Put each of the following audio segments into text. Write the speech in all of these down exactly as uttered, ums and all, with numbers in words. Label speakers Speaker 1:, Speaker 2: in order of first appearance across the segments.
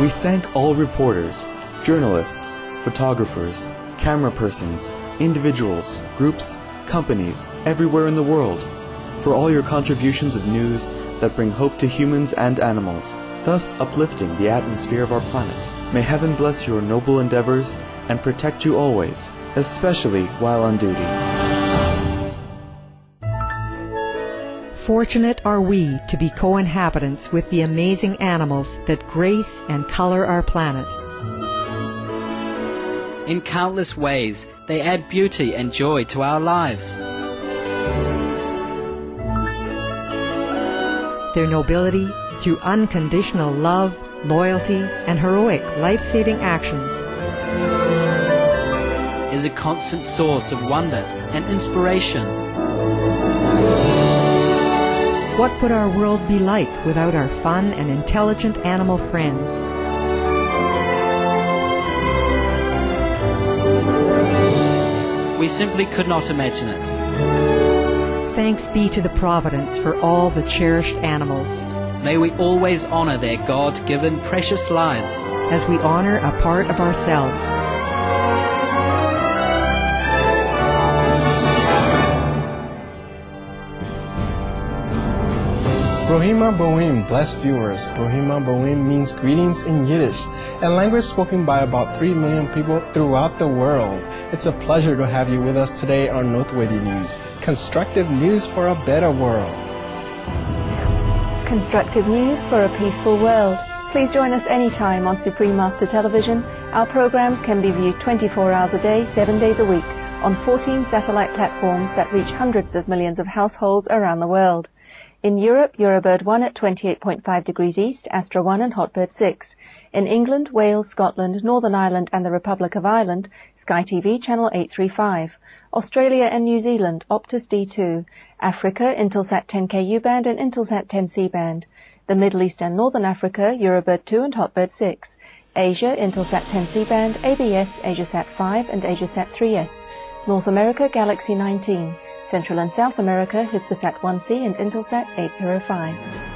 Speaker 1: We thank all reporters, journalists, photographers, camera persons, individuals, groups, companies, everywhere in the world, for all your contributions of news that bring hope to humans and animals, thus uplifting the atmosphere of our planet. May heaven bless your noble endeavors and protect you always, especially while on duty.
Speaker 2: Fortunate are we to be co-inhabitants with the amazing animals that grace and color our planet.
Speaker 3: In countless ways, they add beauty and joy to our lives.
Speaker 2: Their nobility, through unconditional love, loyalty, and heroic life-saving actions,
Speaker 3: is a constant source of wonder and inspiration.
Speaker 2: What would our world be like without our fun and intelligent animal friends?
Speaker 3: We simply could not imagine it.
Speaker 2: Thanks be to the Providence for all the cherished animals.
Speaker 3: May we always honor their God-given precious lives
Speaker 2: as we honor a part of ourselves.
Speaker 4: Brohima Boim, blessed viewers. Brohima Boim means greetings in Yiddish, a language spoken by about three million people throughout the world. It's a pleasure to have you with us today on Noteworthy News, constructive news for a better world.
Speaker 5: Constructive news for a peaceful world. Please join us anytime on Supreme Master Television. Our programs can be viewed twenty-four hours a day, seven days a week, on fourteen satellite platforms that reach hundreds of millions of households around the world. In Europe, Eurobird one at twenty-eight point five degrees east, Astra one and Hotbird six. In England, Wales, Scotland, Northern Ireland and the Republic of Ireland, Sky T V channel eight thirty-five. Australia and New Zealand, Optus D two. Africa, Intelsat ten K U band and Intelsat ten C band. The Middle East and Northern Africa, Eurobird two and Hotbird six. Asia, Intelsat ten C band, A B S, AsiaSat five and AsiaSat three S. North America, Galaxy nineteen. Central and South America, Hispasat one C and Intelsat eight oh five.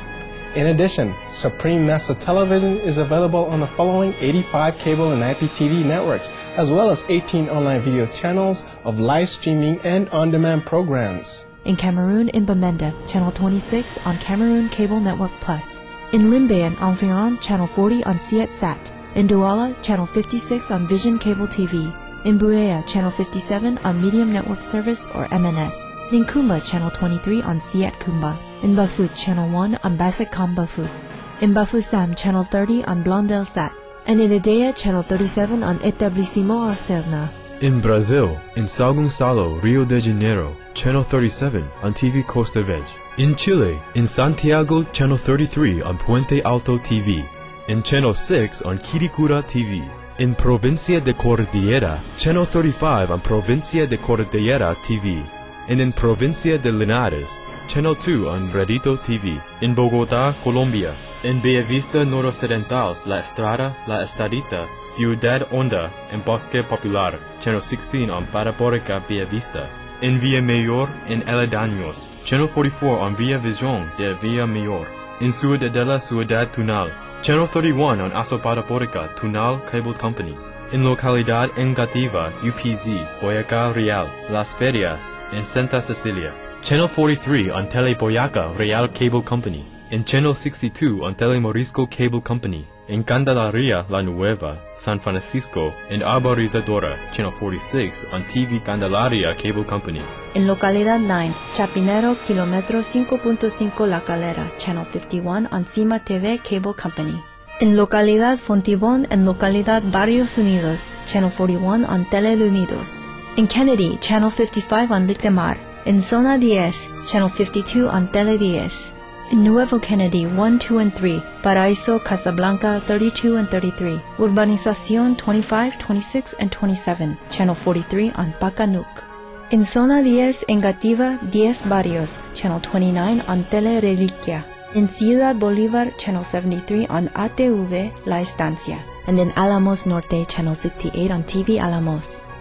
Speaker 4: In addition, Supreme Master Television is available on the following eighty-five cable and I P T V networks, as well as eighteen online video channels of live streaming and on-demand programs.
Speaker 6: In Cameroon, in Bamenda, channel twenty-six on Cameroon Cable Network Plus. In Limbe and Environ, channel forty on CietSat. In Douala, channel fifty-six on Vision Cable T V. In Buea, channel fifty-seven on Medium Network Service or M N S. In Kumba, channel twenty-three on Siet Kumba. In Bafut, channel one on Bassetcom Bafut. In Bafoussam, channel thirty on Blondelsat. And in Idea, channel thirty-seven on Etablissement Acerna.
Speaker 7: In Brazil, in São Gonçalo, Rio de Janeiro, channel thirty-seven on T V Costa Verde. In Chile, in Santiago, channel thirty-three on Puente Alto T V. In channel six on Quiricura T V. In Provincia de Cordillera, channel thirty-five on Provincia de Cordillera T V. And in Provincia de Linares, channel two on Redito T V. In Bogotá, Colombia. In Bellavista Noroccidental, La Estrada, La Estadita, Ciudad Honda, and Bosque Popular, channel sixteen on Parabólica Bellavista. In Villamayor and Aledaños, channel forty-four on Villa Visión de Villamayor. In Ciudadela Ciudad Tunal, channel thirty-one on Asoparabólica Tunal Cable Company. In Localidad Engativa, U P Z, Boyacá Real, Las Ferias, and Santa Cecilia. Channel forty-three on Tele Boyaca Real Cable Company. In channel sixty-two on Tele Morisco Cable Company. In Candelaria La Nueva, San Francisco, and Arborizadora, channel forty-six on T V Candelaria Cable Company.
Speaker 6: In Localidad nine, Chapinero, Kilómetro cinco punto cinco La Calera, channel fifty-one on Cima T V Cable Company. In Localidad Fontibón and Localidad Barrios Unidos, channel forty-one on Tele Unidos. In Kennedy, channel fifty-five on Lictemar. In Zona ten, channel fifty-two on Tele ten. In Nuevo Kennedy one, two, and three, Paraíso, Casablanca thirty-two and thirty-three, Urbanización twenty-five, twenty-six, and twenty-seven, channel forty-three on Pacanuc. In Zona ten, Engativa ten Barrios, channel twenty-nine on Tele Reliquia. In Ciudad Bolívar, channel seventy-three on A T V La Estancia. And in Alamos Norte, channel sixty-eight on T V Alamos.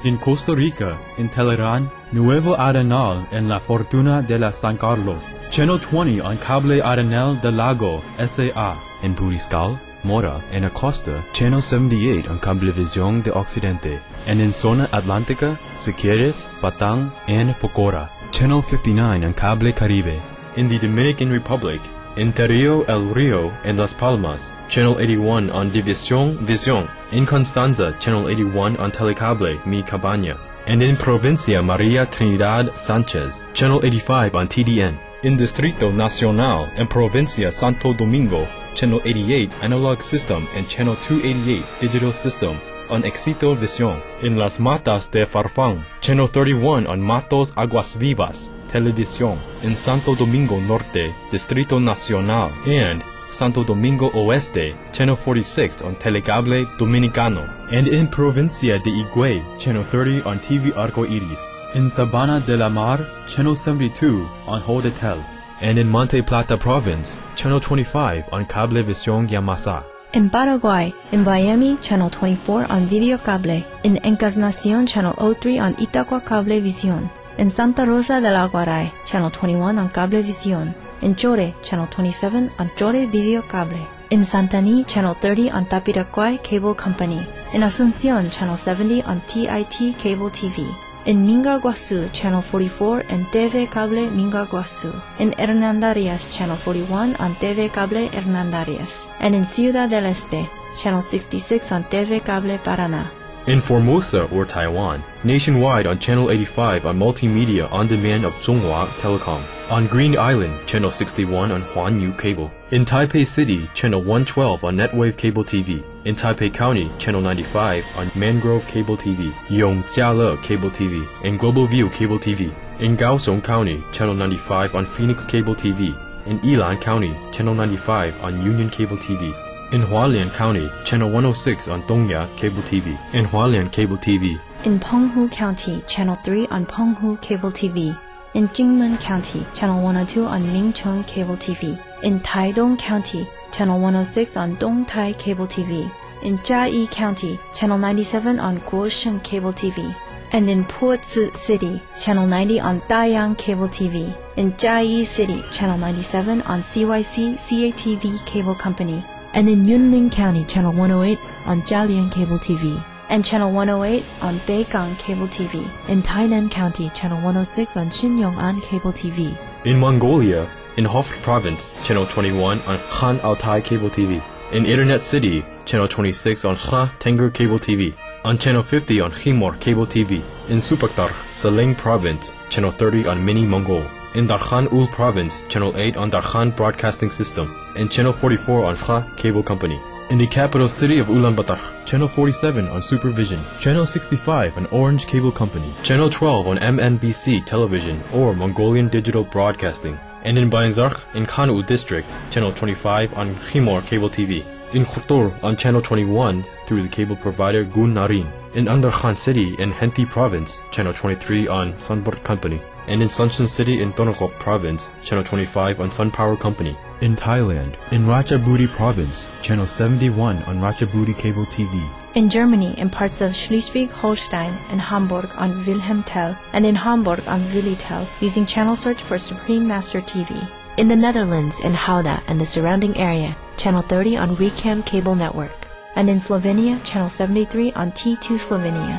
Speaker 7: In Costa Rica, in Telerán, Nuevo Arenal en La Fortuna de la San Carlos. Channel twenty on Cable Arenal del Lago, S A A. In Puriscal, Mora, and Acosta, Channel seventy-eight on Cablevisión de Occidente. And in Zona Atlántica, Siquieres, Batang, and Pocora, Channel fifty-nine on Cable Caribe. In the Dominican Republic, in Terrio El Rio and Las Palmas, Channel eighty-one on División Visión. In Constanza, Channel eighty-one on Telecable Mi Cabaña. And in Provincia María Trinidad Sánchez, Channel eighty-five on T D N. In Distrito Nacional and Provincia Santo Domingo, Channel eighty-eight Analog System and Channel two eighty-eight Digital System on Éxito Visión. In Las Matas de Farfán, Channel thirty-one on Matos Aguas Vivas Televisión. In Santo Domingo Norte, Distrito Nacional, and Santo Domingo Oeste, Channel forty-six on Telecable Dominicano. And in Provincia de Higüey, Channel thirty on T V Arco Iris. In Sabana de la Mar, Channel seventy-two on Hodetel. And in Monte Plata Province, Channel twenty-five on Cablevisión Yamasa.
Speaker 6: In Paraguay, in Miami, Channel twenty-four on Video Cable. In Encarnación, Channel oh three on Itaqua Cablevisión. In Santa Rosa del Aguaray, Channel twenty-one on Cablevisión. In Chore, Channel twenty-seven on Chore Video Cable. In Santaní, Channel thirty on Tapiraquay Cable Company. In Asunción, Channel seventy on T I T Cable T V. In Minga Guasu, Channel forty-four and T V Cable Minga Guasu. In Hernandarias, Channel forty-one on T V Cable Hernandarias. And in Ciudad del Este, Channel sixty-six on T V Cable Paraná.
Speaker 7: In Formosa or Taiwan, nationwide on Channel eighty-five on Multimedia On Demand of Zhonghua Telecom. On Green Island, Channel sixty-one on Huanyu Cable. In Taipei City, Channel one twelve on Netwave Cable T V. In Taipei County, Channel ninety-five on Mangrove Cable T V, Yongjiale Cable T V, and Global View Cable T V. In Kaohsiung County, Channel ninety-five on Phoenix Cable T V. In Yilan County, Channel ninety-five on Union Cable T V. In Hualien County, Channel one oh six on Dongya Cable T V. In Hualien Cable T V.
Speaker 6: In Penghu County, Channel three on Penghu Cable T V. In Jingmen County, Channel one oh two on Mingcheng Cable T V. In Taidong County, Channel one oh six on Dongtai Cable T V. In Jiayi County, Channel ninety-seven on Guosheng Cable T V. And in Puzi City, Channel ninety on Dayang Cable T V. In Jiayi City, Channel ninety-seven on C Y C C A T V Cable Company. And in Yunlin County, Channel one oh eight on Jialian Cable T V. And Channel one oh eight on Beigang Cable T V. In Tainan County, Channel one oh six on Xinyongan Cable T V.
Speaker 7: In Mongolia, in Hof Province, Channel twenty-one on Khan Altai Cable T V. In Internet City, Channel twenty-six on Kha Tengger Cable T V. On Channel fifty on Khimor Cable T V. In Supaktar, Saleng Province, Channel thirty on Mini Mongol. In Darkhan Ul Province, Channel eight on Darkhan Broadcasting System. And Channel forty-four on Kha Cable Company. In the capital city of Ulaanbaatar, Channel forty-seven on Supervision. Channel sixty-five on Orange Cable Company. Channel twelve on M N B C Television or Mongolian Digital Broadcasting. And in Bayanzarkh, in Khanul District, Channel twenty-five on Khimor Cable T V. In Khutur on Channel twenty-one through the cable provider Gun Narin. In Andarkhan City in Henti Province, Channel twenty-three on Sunbird Company. And in Suncheon City in Tonoph Province, Channel twenty-five on Sun Power Company.
Speaker 8: In Thailand, in Ratchaburi Province, Channel seventy-one on Ratchaburi Cable T V.
Speaker 6: In Germany, in parts of Schleswig-Holstein and Hamburg on Wilhelm Tel, and in Hamburg on Willitel, using channel search for Supreme Master T V. In the Netherlands, in Gouda and the surrounding area, Channel thirty on Recam Cable Network. And in Slovenia, Channel seventy-three on T two Slovenia.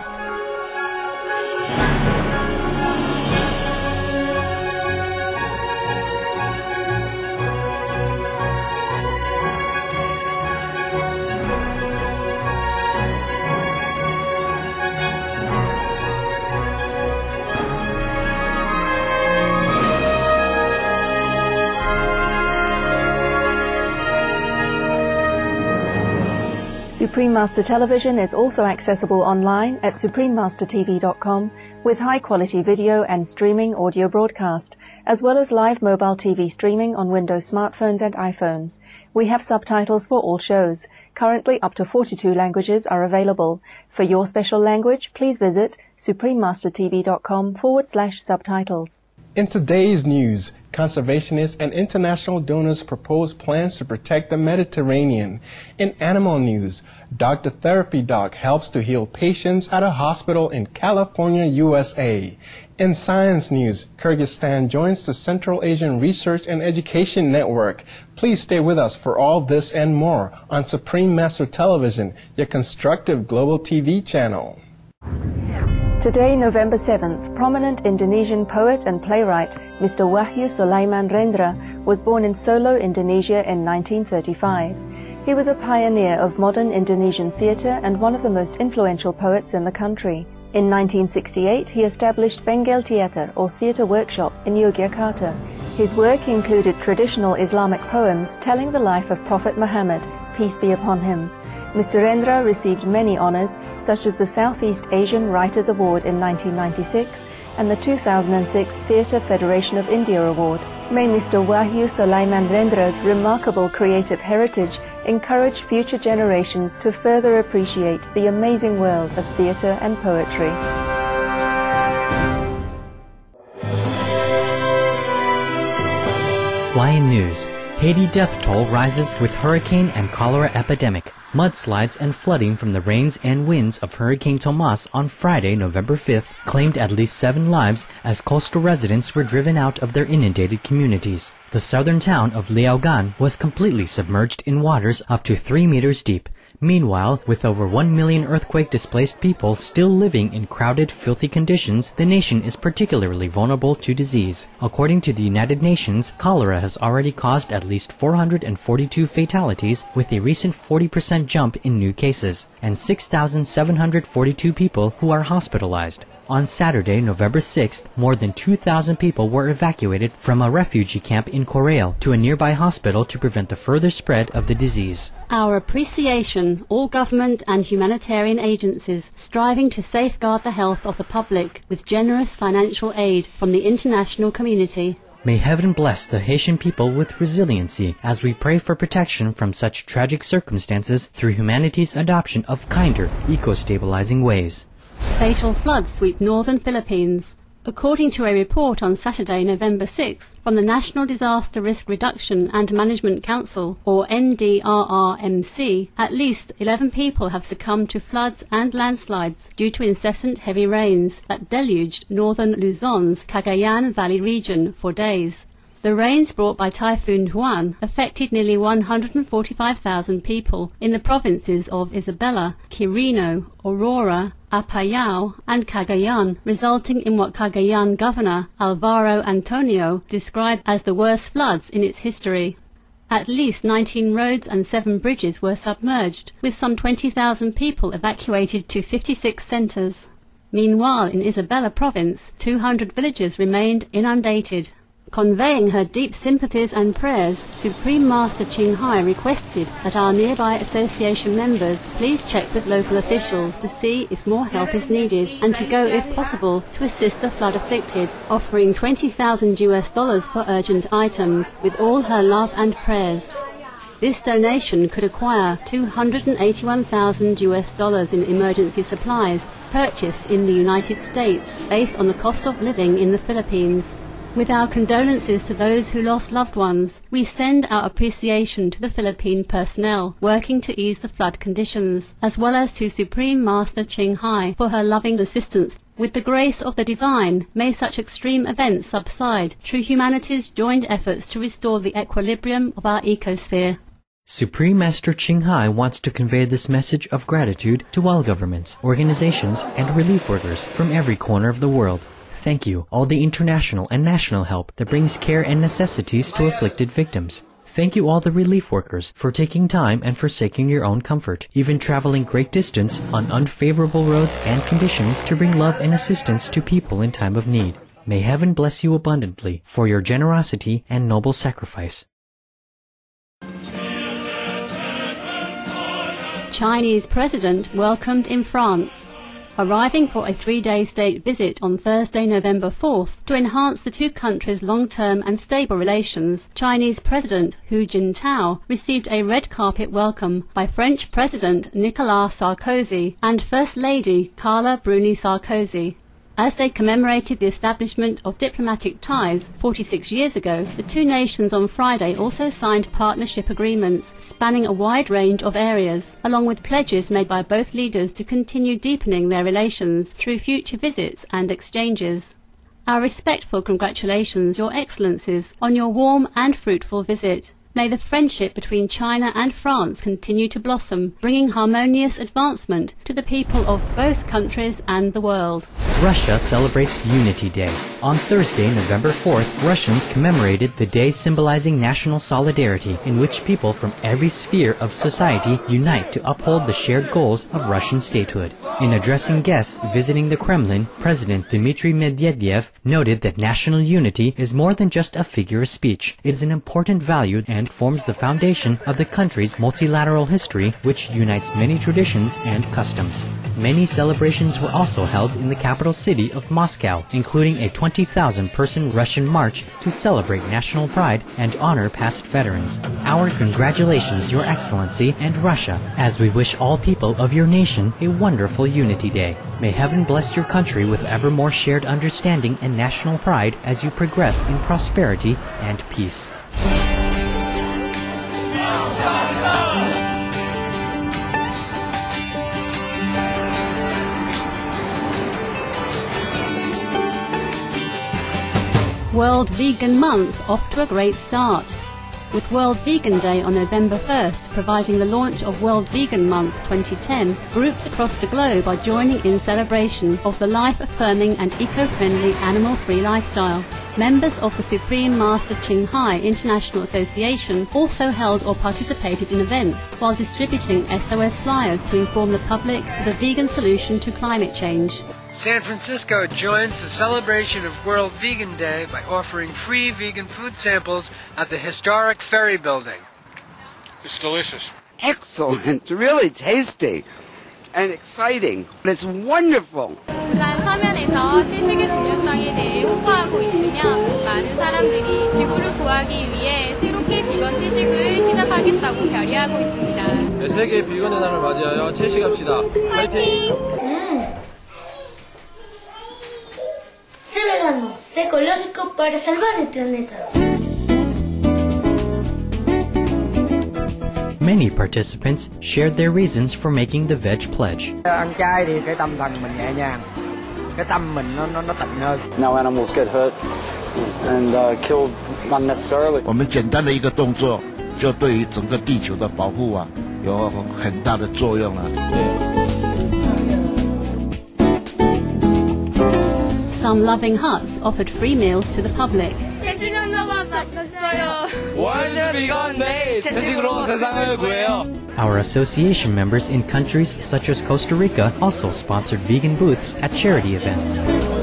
Speaker 5: Supreme Master Television is also accessible online at supreme master t v dot com with high-quality video and streaming audio broadcast, as well as live mobile T V streaming on Windows smartphones and iPhones. We have subtitles for all shows. Currently, up to forty-two languages are available. For your special language, please visit supreme master t v dot com forward slash subtitles.
Speaker 4: In today's news, conservationists and international donors propose plans to protect the Mediterranean. In animal news, Doctor Therapy Doc helps to heal patients at a hospital in California, U S A. In science news, Kyrgyzstan joins the Central Asian Research and Education Network. Please stay with us for all this and more on Supreme Master Television, your constructive global T V channel.
Speaker 5: Today, November seventh, prominent Indonesian poet and playwright Mister Wahyu Sulaiman Rendra was born in Solo, Indonesia in nineteen thirty-five. He was a pioneer of modern Indonesian theatre and one of the most influential poets in the country. In nineteen sixty-eight, he established Bengal Theatre, or Theatre Workshop, in Yogyakarta. His work included traditional Islamic poems telling the life of Prophet Muhammad, peace be upon him. Mister Rendra received many honours, such as the Southeast Asian Writers Award in nineteen ninety-six and the two thousand six Theatre Federation of India Award. May Mister Wahyu Sulaiman Rendra's remarkable creative heritage encourage future generations to further appreciate the amazing world of theatre and poetry.
Speaker 9: Flying news. Haiti death toll rises with hurricane and cholera epidemic. Mudslides and flooding from the rains and winds of Hurricane Tomas on Friday, November fifth, claimed at least seven lives as coastal residents were driven out of their inundated communities. The southern town of Liaogan was completely submerged in waters up to three meters deep. Meanwhile, with over one million earthquake-displaced people still living in crowded, filthy conditions, the nation is particularly vulnerable to disease. According to the United Nations, cholera has already caused at least four hundred forty-two fatalities, with a recent forty percent jump in new cases, and six thousand seven hundred forty-two people who are hospitalized. On Saturday, November sixth, more than two thousand people were evacuated from a refugee camp in Corail to a nearby hospital to prevent the further spread of the disease.
Speaker 10: Our appreciation, all government and humanitarian agencies striving to safeguard the health of the public with generous financial aid from the international community.
Speaker 9: May heaven bless the Haitian people with resiliency as we pray for protection from such tragic circumstances through humanity's adoption of kinder, eco-stabilizing ways.
Speaker 10: Fatal floods sweep northern Philippines. According to a report on Saturday, November sixth, from the National Disaster Risk Reduction and Management Council, or N D R R M C, at least eleven people have succumbed to floods and landslides due to incessant heavy rains that deluged northern Luzon's Cagayan Valley region for days. The rains brought by Typhoon Juan affected nearly one hundred forty-five thousand people in the provinces of Isabela, Quirino, Aurora, Apayao, and Cagayan, resulting in what Cagayan Governor Alvaro Antonio described as the worst floods in its history. At least nineteen roads and seven bridges were submerged, with some twenty thousand people evacuated to fifty-six centres. Meanwhile, in Isabela province, two hundred villages remained inundated. Conveying her deep sympathies and prayers, Supreme Master Ching Hai requested that our nearby association members please check with local officials to see if more help is needed and to go, if possible, to assist the flood-afflicted, offering twenty thousand U S dollars for urgent items, with all her love and prayers. This donation could acquire two hundred eighty-one thousand U S dollars in emergency supplies purchased in the United States based on the cost of living in the Philippines. With our condolences to those who lost loved ones, we send our appreciation to the Philippine personnel working to ease the flood conditions, as well as to Supreme Master Ching Hai for her loving assistance. With the grace of the divine, may such extreme events subside through humanity's joined efforts to restore the equilibrium of our ecosphere.
Speaker 9: Supreme Master Ching Hai wants to convey this message of gratitude to all governments, organizations, and relief workers from every corner of the world. Thank you, all the international and national help that brings care and necessities to afflicted victims. Thank you all the relief workers for taking time and forsaking your own comfort, even traveling great distance on unfavorable roads and conditions to bring love and assistance to people in time of need. May heaven bless you abundantly for your generosity and noble sacrifice.
Speaker 10: Chinese President welcomed in France. Arriving for a three-day state visit on Thursday, November fourth, to enhance the two countries' long-term and stable relations, Chinese President Hu Jintao received a red carpet welcome by French President Nicolas Sarkozy and First Lady Carla Bruni Sarkozy. As they commemorated the establishment of diplomatic ties forty-six years ago, the two nations on Friday also signed partnership agreements spanning a wide range of areas, along with pledges made by both leaders to continue deepening their relations through future visits and exchanges. Our respectful congratulations, Your Excellencies, on your warm and fruitful visit. May the friendship between China and France continue to blossom, bringing harmonious advancement to the people of both countries and the world.
Speaker 9: Russia celebrates Unity Day. On Thursday, November fourth, Russians commemorated the day symbolizing national solidarity, in which people from every sphere of society unite to uphold the shared goals of Russian statehood. In addressing guests visiting the Kremlin, President Dmitry Medvedev noted that national unity is more than just a figure of speech. It is an important value and forms the foundation of the country's multilateral history, which unites many traditions and customs. Many celebrations were also held in the capital city of Moscow, including a twenty thousand person Russian march to celebrate national pride and honor past veterans. Our congratulations, Your Excellency, and Russia, as we wish all people of your nation a wonderful Unity Day. May heaven bless your country with ever more shared understanding and national pride as you progress in prosperity and peace.
Speaker 10: World Vegan Month off to a great start, with World Vegan Day on November first providing the launch of World Vegan Month twenty ten. Groups across the globe are joining in celebration of the life-affirming and eco-friendly animal-free lifestyle. Members of the Supreme Master Ching Hai International Association also held or participated in events while distributing S O S flyers to inform the public of the vegan solution to climate change.
Speaker 11: San Francisco joins the celebration of World Vegan Day by offering free vegan food samples at the historic Ferry Building.
Speaker 12: It's delicious.
Speaker 13: Excellent, really tasty and exciting. It's wonderful.
Speaker 14: 부산 서면에서 채식의 중요성에 대해 홍보하고 있으며 많은 사람들이 지구를 구하기 위해 새롭게 비건 채식을 시작하겠다고 결의하고 있습니다.
Speaker 15: 세계 비건의 날을 맞이하여 채식합시다.
Speaker 14: 파이팅!
Speaker 16: Sé vegano, sé ecológico para salvar el planeta.
Speaker 9: Many participants shared their reasons for making the veg pledge.
Speaker 17: Ăn chay thì cái tâm thần mình nhẹ nhàng, cái tâm mình nó nó nó tịnh hơn.
Speaker 18: No animals get hurt and uh, killed unnecessarily.
Speaker 19: 我们简单的一个动作，就对于整个地球的保护啊，有很大的作用了。
Speaker 10: Some loving huts offered free meals to the public. Our association members in countries such as Costa Rica also sponsored vegan booths at charity events.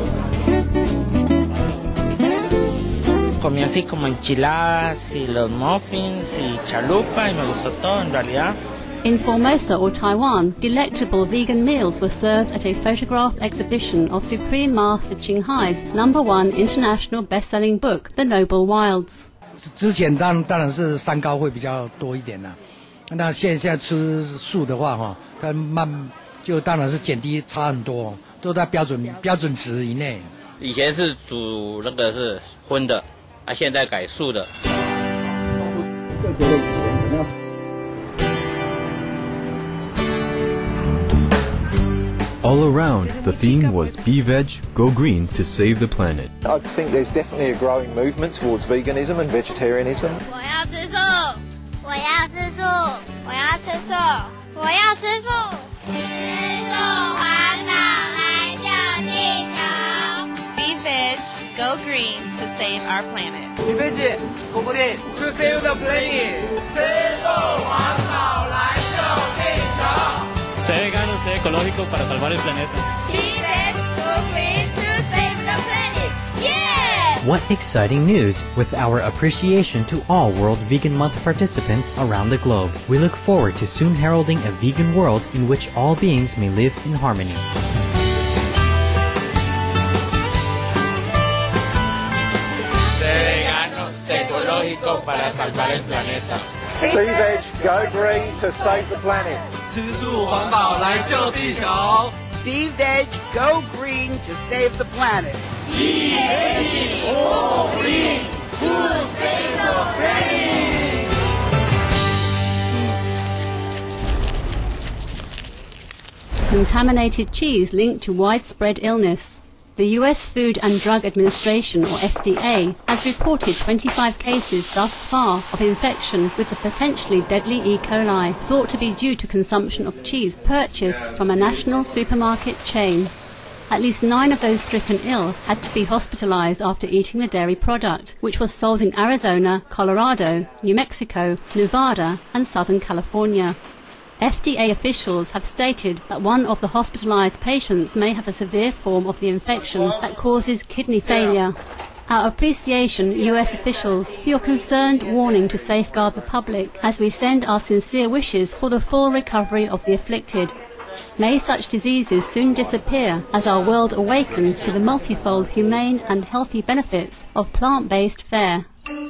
Speaker 20: Comí así como enchiladas y los muffins y chalupa y me gustó todo en realidad.
Speaker 10: In Formosa or Taiwan, delectable vegan meals were served at a photograph exhibition of Supreme Master Ching Hai's number one international best-selling book, The Noble Wilds.
Speaker 17: 之前当当然是三高会比较多一点啦，那现现在吃素的话哈，它慢就当然是减低差很多，都在标准标准值以内。
Speaker 20: 以前是煮那个是荤的，啊，现在改素的。
Speaker 7: All around, the theme was Be Veg, Go Green to save the planet.
Speaker 21: I think there's definitely a growing movement towards veganism and vegetarianism.
Speaker 14: 我要吃素，我要吃素，我要吃素，我要吃素。吃素环保来救地球。Be veg, go green to save our planet.
Speaker 11: Be veg, go green to save the planet. 吃素环保来救地球。
Speaker 22: Sé vegano, sé ecológico para salvar el planeta.
Speaker 14: Be veg, go green to save the planet. Yeah!
Speaker 9: What exciting news with our appreciation to all World Vegan Month participants around the globe. We look forward to soon heralding a vegan world in which all beings may live in harmony.
Speaker 20: Sé vegano, sé ecológico para salvar el planeta.
Speaker 21: Be veg, go green to save the planet.
Speaker 11: 吃素环保来救地球。
Speaker 13: Be Veg, Go Green to save the planet.
Speaker 14: Be Veggie, Go Green to save the planet.
Speaker 10: Contaminated cheese linked to widespread illness. The U S Food and Drug Administration, or F D A, has reported twenty-five cases thus far of infection with the potentially deadly E. coli, thought to be due to consumption of cheese purchased from a national supermarket chain. At least nine of those stricken ill had to be hospitalized after eating the dairy product, which was sold in Arizona, Colorado, New Mexico, Nevada, and Southern California. F D A officials have stated that one of the hospitalized patients may have a severe form of the infection that causes kidney failure. Our appreciation, U S officials, for your concerned warning to safeguard the public as we send our sincere wishes for the full recovery of the afflicted. May such diseases soon disappear as our world awakens to the multifold humane and healthy benefits of plant-based fare.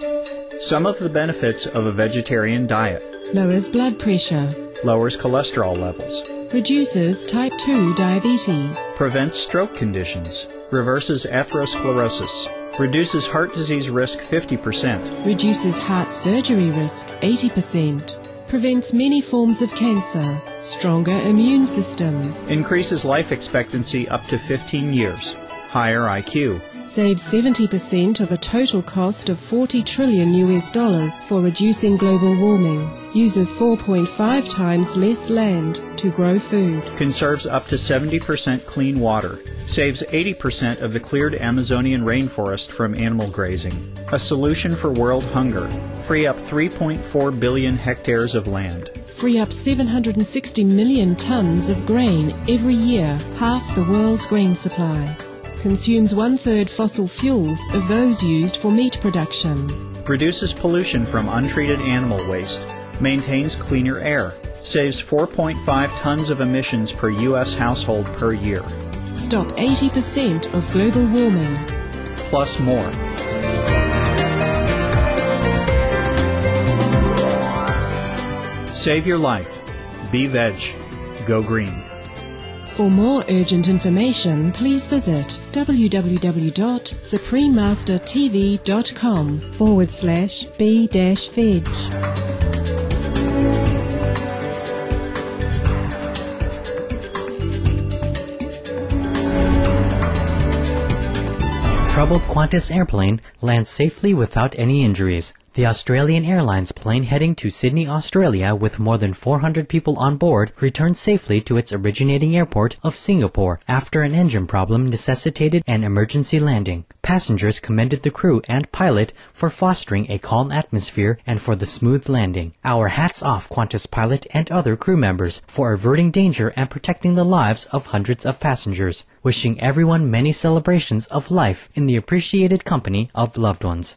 Speaker 1: Some of the benefits of a vegetarian diet:
Speaker 3: lowers blood pressure,
Speaker 1: lowers cholesterol levels,
Speaker 3: reduces type two diabetes,
Speaker 1: prevents stroke conditions, reverses atherosclerosis, reduces heart disease risk fifty percent,
Speaker 3: reduces heart surgery risk eighty percent, prevents many forms of cancer, stronger immune system,
Speaker 1: increases life expectancy up to fifteen years, higher I Q,
Speaker 3: saves seventy percent of a total cost of forty trillion U S dollars for reducing global warming, uses four point five times less land to grow food,
Speaker 1: conserves up to seventy percent clean water, saves eighty percent of the cleared Amazonian rainforest from animal grazing, a solution for world hunger, free up three point four billion hectares of land,
Speaker 3: free up seven hundred sixty million tons of grain every year, half the world's grain supply, consumes one-third fossil fuels of those used for meat production,
Speaker 1: reduces pollution from untreated animal waste, maintains cleaner air, saves four point five tons of emissions per U S household per year.
Speaker 3: Stop eighty percent of global warming.
Speaker 1: Plus more. Save your life. Be Veg. Go Green.
Speaker 3: For more urgent information, please visit www.suprememastertv.com forward slash B dash veg.
Speaker 9: Troubled Qantas airplane lands safely without any injuries. The Australian Airlines plane heading to Sydney, Australia with more than four hundred people on board returned safely to its originating airport of Singapore after an engine problem necessitated an emergency landing. Passengers commended the crew and pilot for fostering a calm atmosphere and for the smooth landing. Our hats off Qantas pilot and other crew members for averting danger and protecting the lives of hundreds of passengers. Wishing everyone many celebrations of life in the appreciated company of loved ones.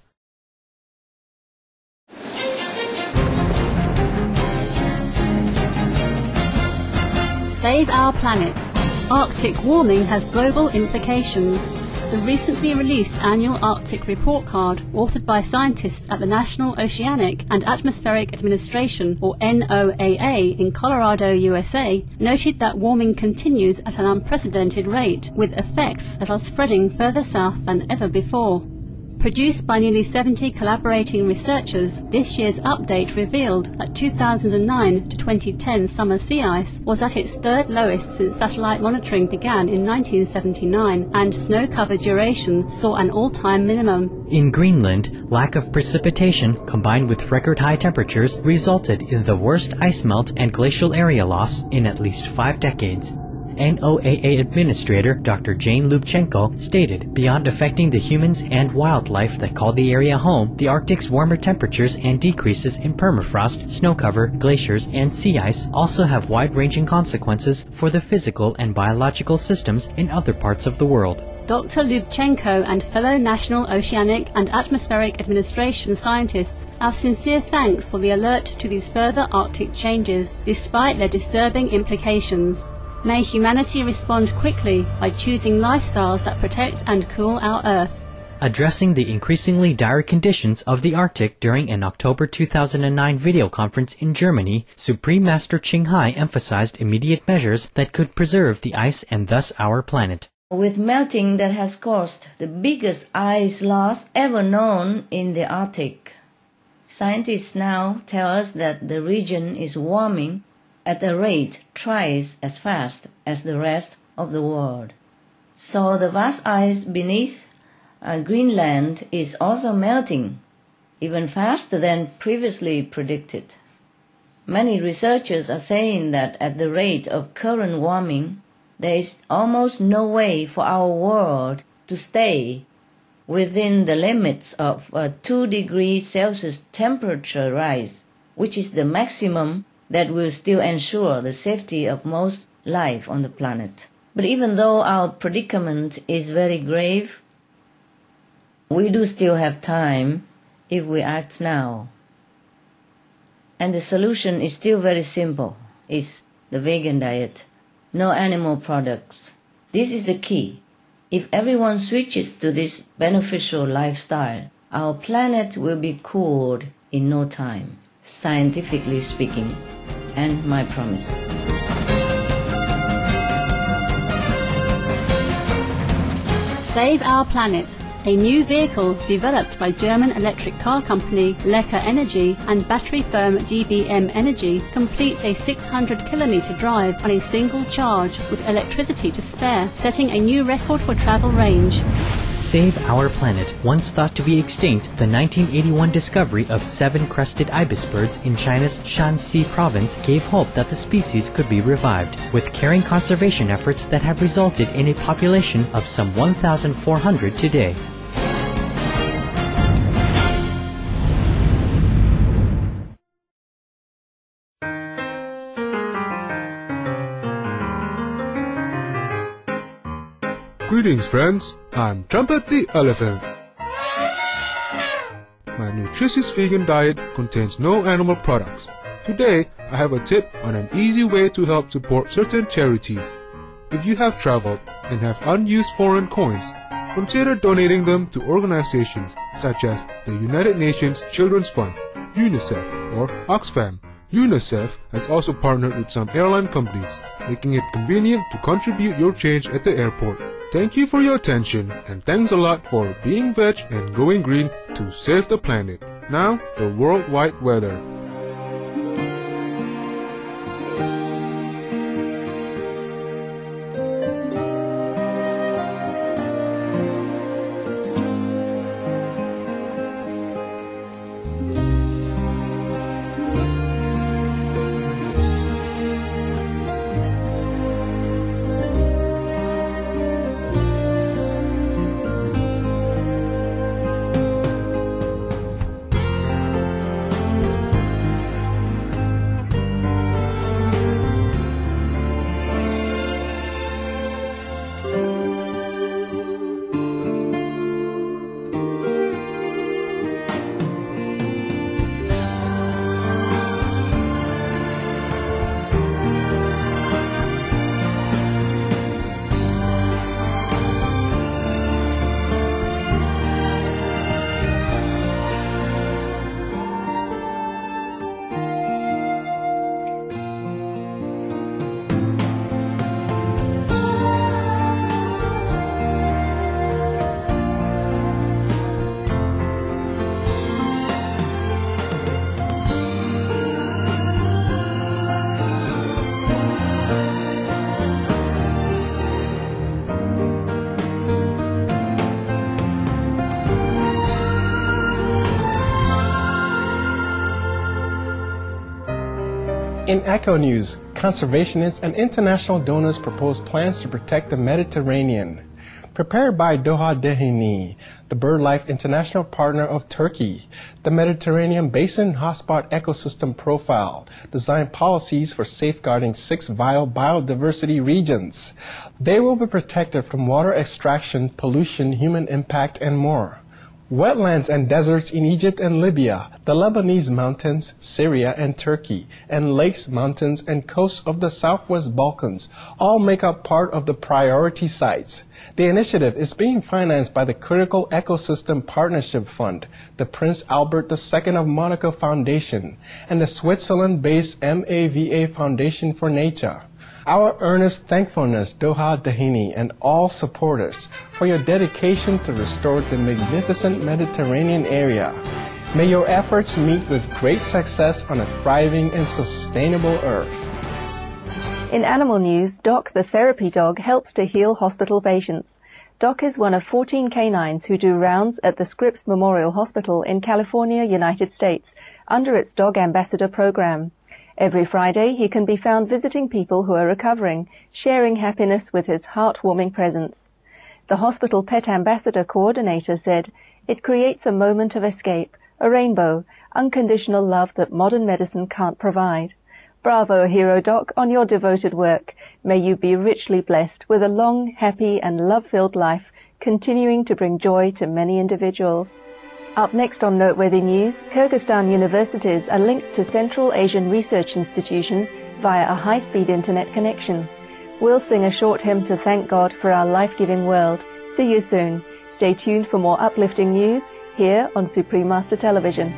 Speaker 10: Save our planet. Arctic warming has global implications. The recently released annual Arctic report card, authored by scientists at the National Oceanic and Atmospheric Administration, or N O A A, in Colorado, U S A, noted that warming continues at an unprecedented rate, with effects that are spreading further south than ever before. Produced by nearly seventy collaborating researchers, this year's update revealed that two thousand nine to twenty ten summer sea ice was at its third lowest since satellite monitoring began in nineteen seventy-nine, and snow cover duration saw an all-time minimum.
Speaker 9: In Greenland, lack of precipitation combined with record-high temperatures resulted in the worst ice melt and glacial area loss in at least five decades. N O A A Administrator Doctor Jane Lubchenco stated, beyond affecting the humans and wildlife that call the area home, the Arctic's warmer temperatures and decreases in permafrost, snow cover, glaciers, and sea ice also have wide-ranging consequences for the physical and biological systems in other parts of the world.
Speaker 10: Doctor Lubchenco and fellow National Oceanic and Atmospheric Administration scientists have sincere thanks for the alert to these further Arctic changes, despite their disturbing implications. May humanity respond quickly by choosing lifestyles that protect and cool our Earth.
Speaker 9: Addressing the increasingly dire conditions of the Arctic during an October two thousand nine video conference in Germany, Supreme Master Ching Hai emphasized immediate measures that could preserve the ice and thus our planet.
Speaker 2: With melting that has caused the biggest ice loss ever known in the Arctic, scientists now tell us that the region is warming at a rate twice as fast as the rest of the world. So the vast ice beneath uh, Greenland is also melting, even faster than previously predicted. Many researchers are saying that at the rate of current warming, there is almost no way for our world to stay within the limits of a two degrees Celsius temperature rise, which is the maximum that will still ensure the safety of most life on the planet. But even though our predicament is very grave, we do still have time if we act now. And the solution is still very simple. It's the vegan diet. No animal products. This is the key. If everyone switches to this beneficial lifestyle, our planet will be cooled in no time, scientifically speaking, and my promise.
Speaker 10: Save Our Planet, a new vehicle developed by German electric car company Lecker Energy and battery firm D B M Energy, completes a six hundred kilometer drive on a single charge with electricity to spare, setting a new record for travel range.
Speaker 9: Save Our Planet. Once thought to be extinct, the nineteen eighty-one discovery of seven crested ibis birds in China's Shanxi province gave hope that the species could be revived, with caring conservation efforts that have resulted in a population of some one thousand four hundred today.
Speaker 8: Greetings, friends. I'm Trumpet the Elephant. My nutritious vegan diet contains no animal products. Today, I have a tip on an easy way to help support certain charities. If you have traveled and have unused foreign coins, consider donating them to organizations such as the United Nations Children's Fund, UNICEF, or Oxfam. UNICEF has also partnered with some airline companies, making it convenient to contribute your change at the airport. Thank you for your attention, and thanks a lot for being veg and going green to save the planet. Now, the worldwide weather.
Speaker 4: In Echo News, conservationists and international donors propose plans to protect the Mediterranean. Prepared by Doha Dehini, the BirdLife International partner of Turkey, the Mediterranean Basin Hotspot Ecosystem Profile designed policies for safeguarding six vital biodiversity regions. They will be protected from water extraction, pollution, human impact, and more. Wetlands and deserts in Egypt and Libya, the Lebanese mountains, Syria and Turkey, and lakes, mountains, and coasts of the Southwest Balkans all make up part of the priority sites. The initiative is being financed by the Critical Ecosystem Partnership Fund, the Prince Albert the Second of Monaco Foundation, and the Switzerland-based M A V A Foundation for Nature. Our earnest thankfulness, Doha Dahini, and all supporters for your dedication to restore the magnificent Mediterranean area. May your efforts meet with great success on a thriving and sustainable Earth.
Speaker 5: In animal news, Doc the therapy dog helps to heal hospital patients. Doc is one of fourteen canines who do rounds at the Scripps Memorial Hospital in California, United States, under its Dog Ambassador program. Every Friday, he can be found visiting people who are recovering, sharing happiness with his heartwarming presence. The hospital pet ambassador coordinator said, "It creates a moment of escape, a rainbow, unconditional love that modern medicine can't provide." Bravo, Hero Doc, on your devoted work. May you be richly blessed with a long, happy, and love-filled life, continuing to bring joy to many individuals. Up next on Noteworthy News, Kyrgyzstan universities are linked to Central Asian research institutions via a high-speed internet connection. We'll sing a short hymn to thank God for our life-giving world. See you soon. Stay tuned for more uplifting news here on Supreme Master Television.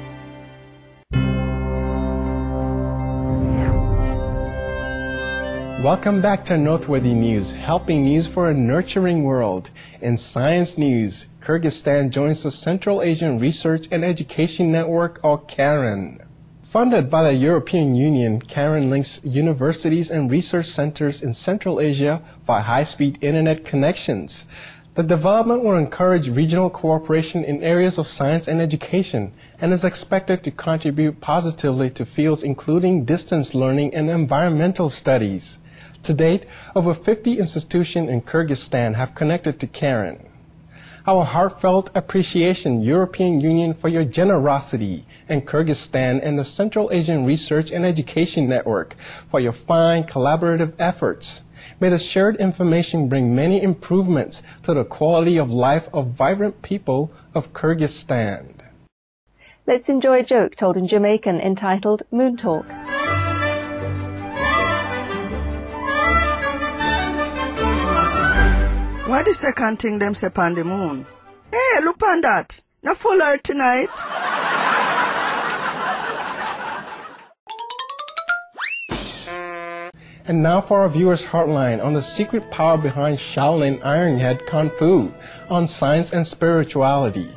Speaker 4: Welcome back to Noteworthy News, helping news for a nurturing world. In science news, Kyrgyzstan joins the Central Asian Research and Education Network, or CAREN. Funded by the European Union, CAREN links universities and research centers in Central Asia via high-speed internet connections. The development will encourage regional cooperation in areas of science and education and is expected to contribute positively to fields including distance learning and environmental studies. To date, over fifty institutions in Kyrgyzstan have connected to CAREN. Our heartfelt appreciation, European Union, for your generosity, and Kyrgyzstan and the Central Asian Research and Education Network for your fine collaborative efforts. May the shared information bring many improvements to the quality of life of vibrant people of Kyrgyzstan.
Speaker 5: Let's enjoy a joke told in Jamaican entitled Moon Talk.
Speaker 13: What the second thing them say on the moon? Hey, look on that. Na full earth tonight.
Speaker 4: And now for our viewers' Heartline on the secret power behind Shaolin Ironhead Kung Fu on science and spirituality.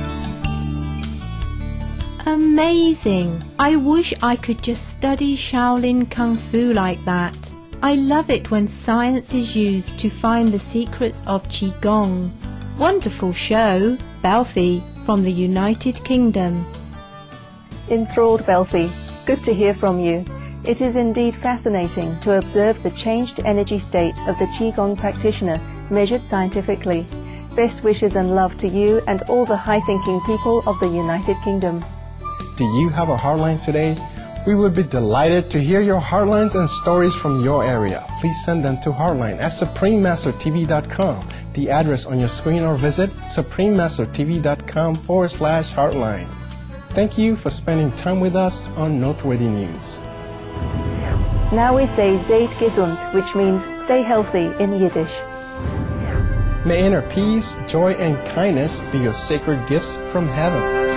Speaker 6: Amazing! I wish I could just study Shaolin Kung Fu like that. I love it when science is used to find the secrets of Qigong. Wonderful show, Belfi from the United Kingdom.
Speaker 5: Enthralled Belfi, good to hear from you. It is indeed fascinating to observe the changed energy state of the Qigong practitioner measured scientifically. Best wishes and love to you and all the high-thinking people of the United Kingdom.
Speaker 4: Do you have a Heartline today? We would be delighted to hear your Heartlines and stories from your area. Please send them to Heartline at supreme master t v dot com. The address on your screen, or visit supreme master t v dot com forward slash Heartline. Thank you for spending time with us on Noteworthy News.
Speaker 5: Now we say Seid gesund, which means stay healthy in Yiddish.
Speaker 4: May inner peace, joy, and kindness be your sacred gifts from heaven.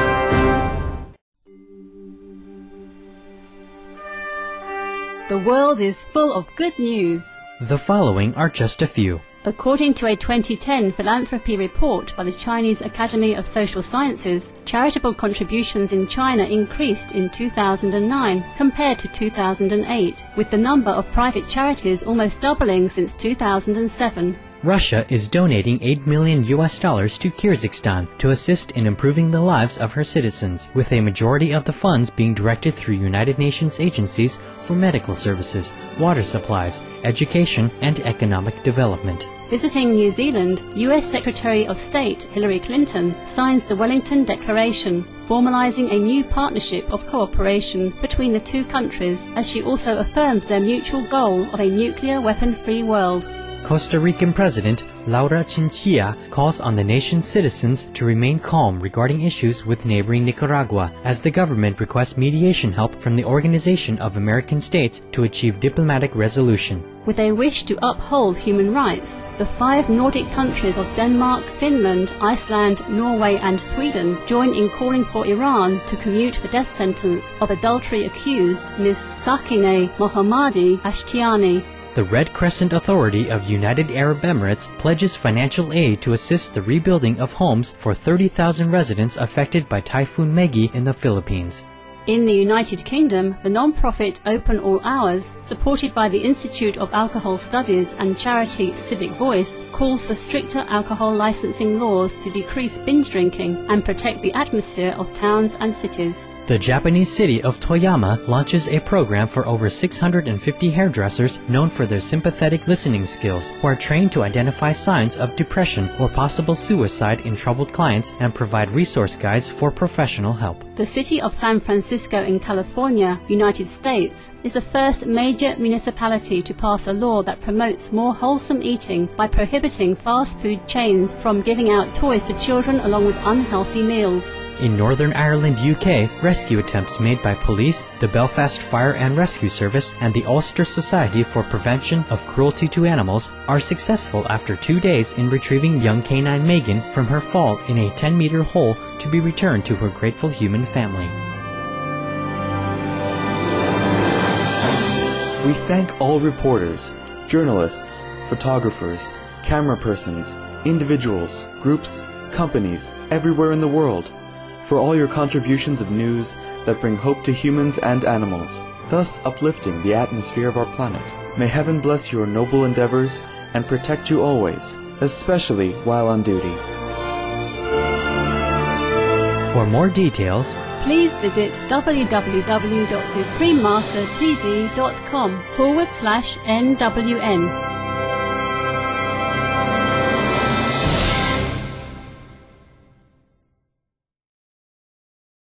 Speaker 10: The world is full of good news.
Speaker 9: The following are just a few.
Speaker 10: According to a twenty ten philanthropy report by the Chinese Academy of Social Sciences, charitable contributions in China increased in two thousand nine compared to two thousand eight, with the number of private charities almost doubling since two thousand seven.
Speaker 9: Russia is donating eight million U S dollars to Kyrgyzstan to assist in improving the lives of her citizens, with a majority of the funds being directed through United Nations agencies for medical services, water supplies, education, and economic development.
Speaker 10: Visiting New Zealand, U S Secretary of State Hillary Clinton signs the Wellington Declaration, formalizing a new partnership of cooperation between the two countries, as she also affirmed their mutual goal of a nuclear weapon-free world.
Speaker 9: Costa Rican President Laura Chinchilla, calls on the nation's citizens to remain calm regarding issues with neighboring Nicaragua, as the government requests mediation help from the Organization of American States to achieve diplomatic resolution.
Speaker 10: With a wish to uphold human rights, the five Nordic countries of Denmark, Finland, Iceland, Norway and Sweden join in calling for Iran to commute the death sentence of adultery accused Miss Sakineh Mohammadi Ashtiani.
Speaker 9: The Red Crescent Authority of United Arab Emirates pledges financial aid to assist the rebuilding of homes for thirty thousand residents affected by Typhoon Megi in the Philippines.
Speaker 10: In the United Kingdom, the non-profit Open All Hours, supported by the Institute of Alcohol Studies and charity Civic Voice, calls for stricter alcohol licensing laws to decrease binge drinking and protect the atmosphere of towns and cities.
Speaker 9: The Japanese city of Toyama launches a program for over six hundred fifty hairdressers known for their sympathetic listening skills, who are trained to identify signs of depression or possible suicide in troubled clients and provide resource guides for professional help.
Speaker 10: The city of San Francisco in California, United States, is the first major municipality to pass a law that promotes more wholesome eating by prohibiting fast food chains from giving out toys to children along with unhealthy meals.
Speaker 9: In Northern Ireland, U K, rescue attempts made by police, the Belfast Fire and Rescue Service, and the Ulster Society for Prevention of Cruelty to Animals are successful after two days in retrieving young canine Megan from her fall in a ten meter hole to be returned to her grateful human family.
Speaker 12: We thank all reporters, journalists, photographers, camera persons, individuals, groups, companies, everywhere in the world, for all your contributions of news that bring hope to humans and animals, thus uplifting the atmosphere of our planet. May heaven bless your noble endeavors and protect you always, especially while on duty.
Speaker 9: For more details,
Speaker 10: please visit www.suprememastertv.com forward slash NWN.